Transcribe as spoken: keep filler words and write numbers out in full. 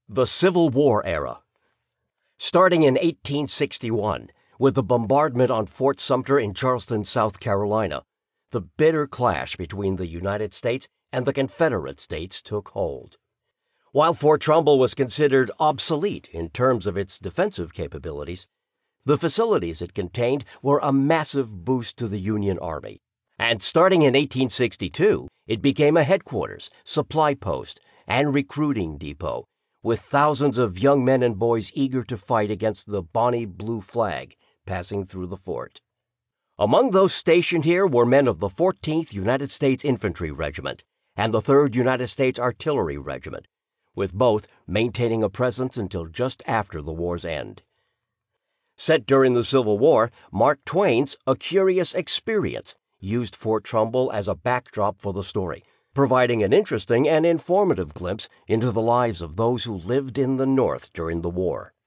The Civil War era. Starting in eighteen sixty-one, with the bombardment on Fort Sumter in Charleston, South Carolina, the bitter clash between the United States and the Confederate States took hold. While Fort Trumbull was considered obsolete in terms of its defensive capabilities, the facilities it contained were a massive boost to the Union Army. And starting in eighteen sixty-two, it became a headquarters, supply post, and recruiting depot, with thousands of young men and boys eager to fight against the Bonnie Blue Flag passing through the fort. Among those stationed here were men of the fourteenth United States Infantry Regiment and the third United States Artillery Regiment, with both maintaining a presence until just after the war's end. Set during the Civil War, Mark Twain's A Curious Experience used Fort Trumbull as a backdrop for the story, providing an interesting and informative glimpse into the lives of those who lived in the North during the war.